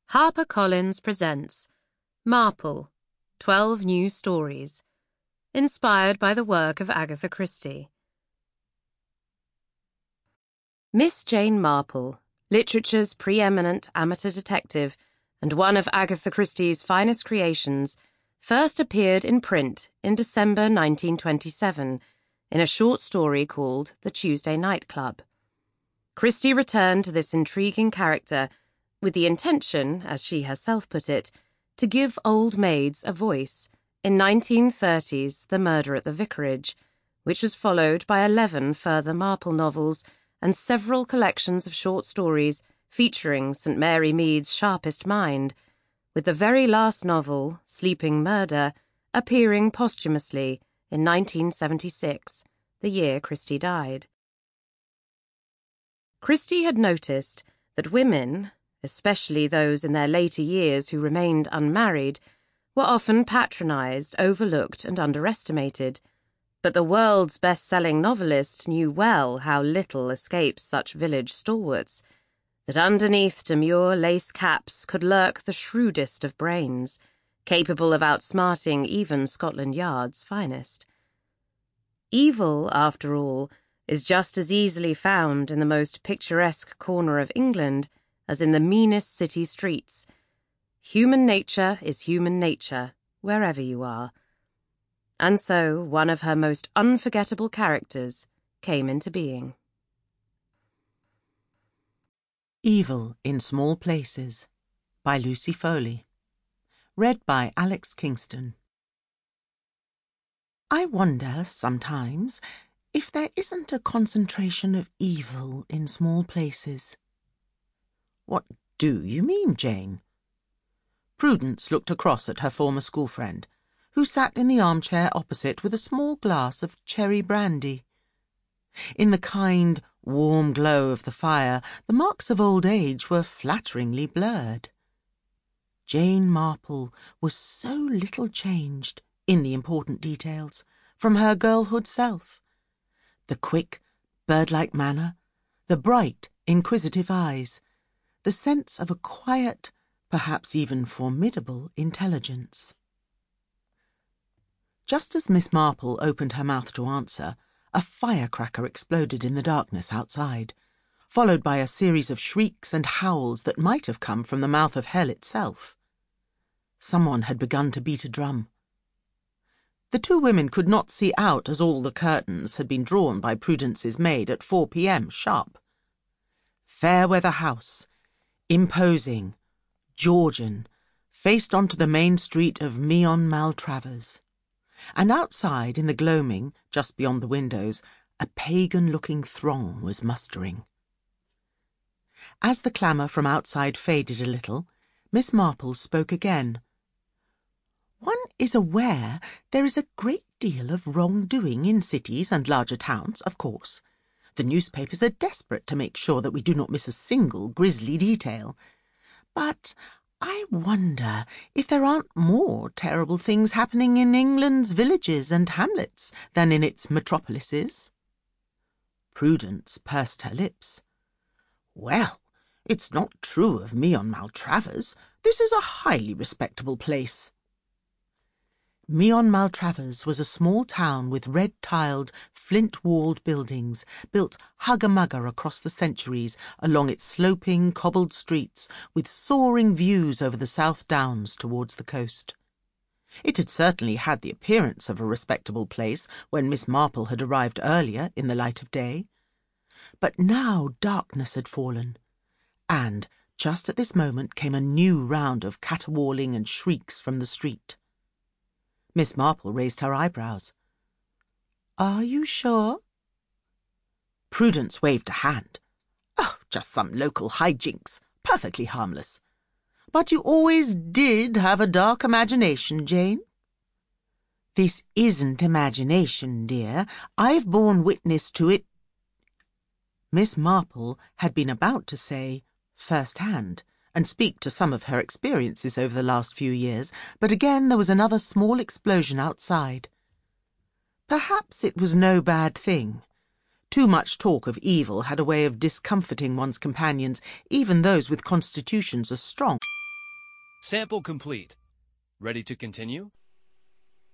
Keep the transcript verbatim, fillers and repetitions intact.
HarperCollins presents Marple, twelve New Stories, inspired by the work of Agatha Christie. Miss Jane Marple, literature's preeminent amateur detective and one of Agatha Christie's finest creations, first appeared in print in December nineteen twenty-seven in a short story called The Tuesday Night Club. Christie returned to this intriguing character with the intention, as she herself put it, to give old maids a voice in nineteen thirty's The Murder at the Vicarage, which was followed by eleven further Marple novels and several collections of short stories featuring St Mary Mead's sharpest mind, with the very last novel, Sleeping Murder, appearing posthumously in nineteen seventy-six, the year Christie died. Christie had noticed that women, especially those in their later years who remained unmarried, were often patronised, overlooked and underestimated, but the world's best-selling novelist knew well how little escapes such village stalwarts, that underneath demure lace caps could lurk the shrewdest of brains, capable of outsmarting even Scotland Yard's finest. Evil, after all, is just as easily found in the most picturesque corner of England as in the meanest city streets. Human nature is human nature, wherever you are. And so one of her most unforgettable characters came into being. Evil in Small Places by Lucy Foley. Read by Alex Kingston. I wonder, sometimes, if there isn't a concentration of evil in small places. What do you mean, Jane? Prudence looked across at her former school friend, who sat in the armchair opposite with a small glass of cherry brandy. In the kind, warm glow of the fire, the marks of old age were flatteringly blurred. Jane Marple was so little changed, in the important details, from her girlhood self. The quick, bird-like manner, the bright, inquisitive eyes, the sense of a quiet, perhaps even formidable intelligence. Just as Miss Marple opened her mouth to answer, a firecracker exploded in the darkness outside, followed by a series of shrieks and howls that might have come from the mouth of hell itself. Someone had begun to beat a drum. The two women could not see out as all the curtains had been drawn by Prudence's maid at four p m sharp. Fairweather House, imposing, Georgian, faced onto the main street of Meon Maltravers, and outside in the gloaming, just beyond the windows, a pagan-looking throng was mustering. As the clamour from outside faded a little, Miss Marple spoke again. One is aware there is a great deal of wrongdoing in cities and larger towns, of course. The newspapers are desperate to make sure that we do not miss a single grisly detail. But I wonder if there aren't more terrible things happening in England's villages and hamlets than in its metropolises. Prudence pursed her lips. Well, it's not true of Meon Maltravers. This is a highly respectable place. Meon Maltravers was a small town with red-tiled, flint-walled buildings, built hugger-mugger across the centuries along its sloping, cobbled streets, with soaring views over the South Downs towards the coast. It had certainly had the appearance of a respectable place when Miss Marple had arrived earlier in the light of day. But now darkness had fallen, and just at this moment came a new round of caterwauling and shrieks from the street. Miss Marple raised her eyebrows. "Are you sure?" Prudence waved a hand. "Oh, just some local hijinks, perfectly harmless. But you always did have a dark imagination, Jane." "This isn't imagination, dear. I've borne witness to it." Miss Marple had been about to say first-hand, and speak to some of her experiences over the last few years, but again there was another small explosion outside. Perhaps it was no bad thing. Too much talk of evil had a way of discomforting one's companions, even those with constitutions as strong. Sample complete. Ready to continue?